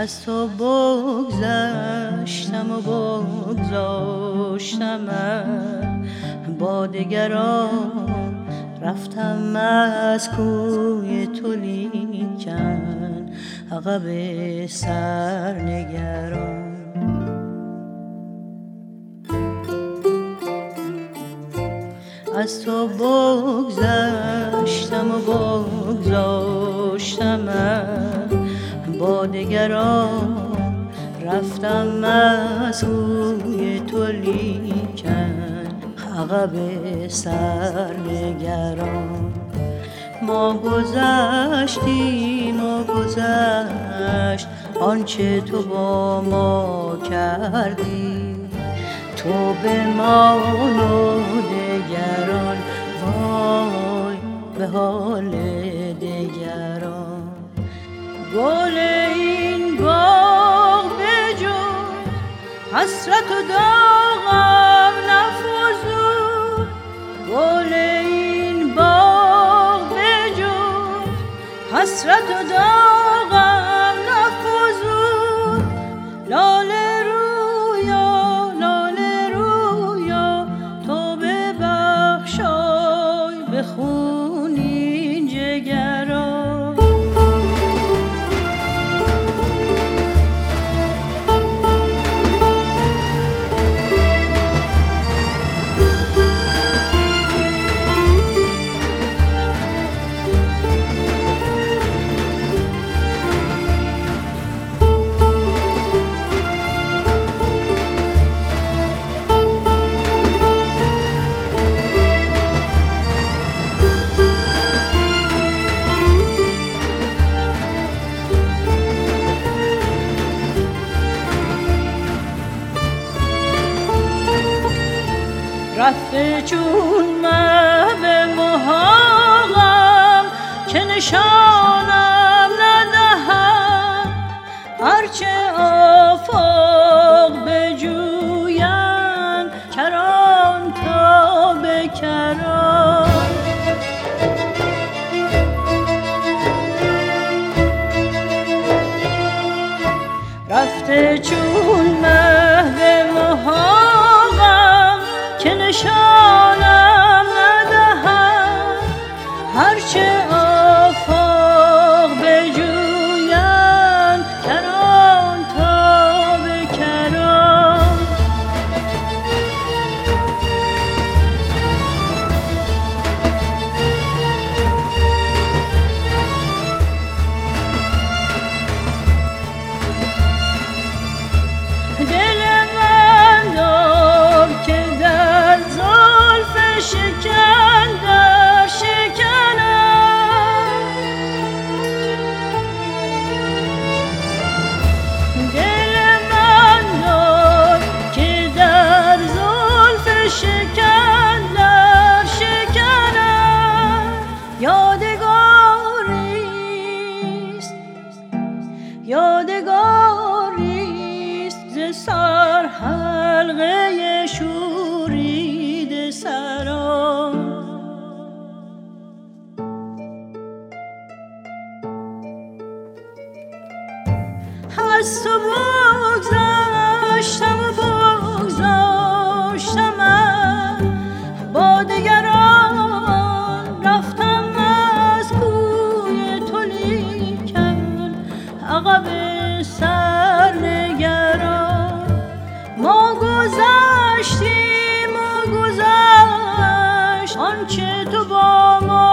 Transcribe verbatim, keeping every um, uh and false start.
از تو بگذشتم و بگذاشتم با دگران رفتم از کوی تو لیکن عقب سرنگران. از تو بگذشتم و بگذاشتم با دگران رفتم از کوی تو لیکن عقب سرنگران. ما گذشتیم و گذشت آنچه تو با ما کردی، تو به ما و دگران وای به حال دگران. گل این باغ بجز حسرت و داغم نفزود، گل این باغ بجز حسرت و داغم نفزود. لاله رویا لاله رویا تو ببخشای بخون این جگران. رفته چون مه به محاقم که نشانم ندهد، هرچه آفاق بجویند کران تا به کران. رفته چون مه به محاقم که نشانم ندهد، هرچه آفاق بجویند کران تا به کران. دل من دار که در زلف شکن در شکنم، دل من دار که در زلف شکن در شکنم. یادگاریست یادگاریست ز سر حلقه شورید سران. از تو بگذشتم و بگذاشتم با دگران رفتم از کوی تو لیکن عقب سرنگران. ما گذشتیم و گذشت آنچه تو با ما